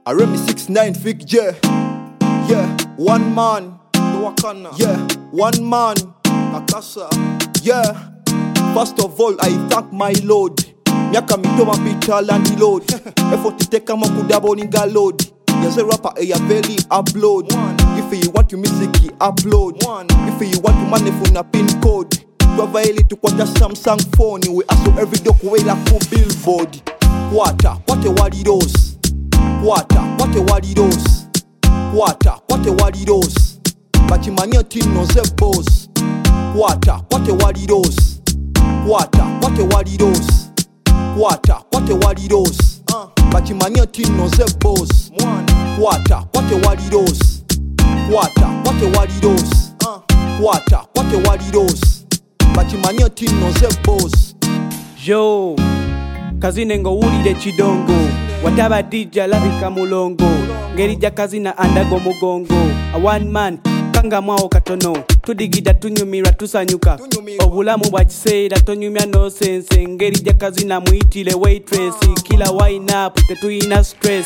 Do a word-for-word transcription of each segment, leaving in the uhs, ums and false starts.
I rem six nine Fig J. Yeah, one man. Yeah, one man. Akasa. Yeah. First of all, I thank my Lord. Miaka mitoma pita landi load. Effort to take a makudabo ninga load. Yes, a rapper, a belly upload. If you want to music, upload. If you want to money for a pin code. To violate to quota Samsung phone. We also every doc way like for billboard. Water, what a wadidos. Water, what a wadidos. Water, what a wadidos. But you man your team no ze boss. Water, what a wadidos. Water, what a wadidos. Water, what a wadidos. But you man your team no ze boss. Water, what a wadidos. Water, what a wadidos. Water, what a wadidos. But you man your team no ze boss. Yo, kazine ngo wulide chidongo. Wataba dija labika mulongo. Ngerija kazina andago mugongo. A one man, kanga mwao katono. Tudigida tunyumira tusanyuka. Obulamu bwachiseera tonyumya no sense. Ngerija kazina muitile waitress. Kila wine up tetuyina stress.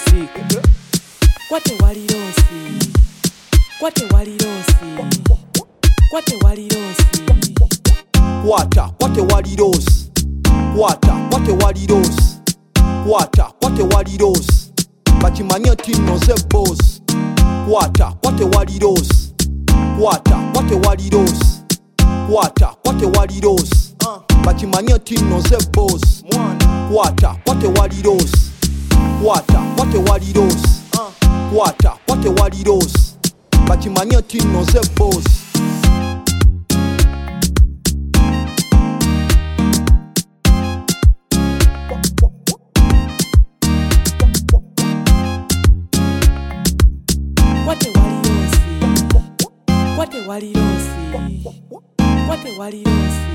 Kwate walirosi. Kwate walirosi. Kwate walirosi. Water, what a wadidos. Water, what a wadidos. Water, what a wadidos. But you man your team no ze boss. Water, what a wadidos. Water, what a wadidos. Water, what a wadidos. But you man your team no ze boss. Water, what a wadidos. Water, what a wadidos. Water, what a wadidos. But you man your team no ze boss. Walirosi, wate walirosi, wate walirosi.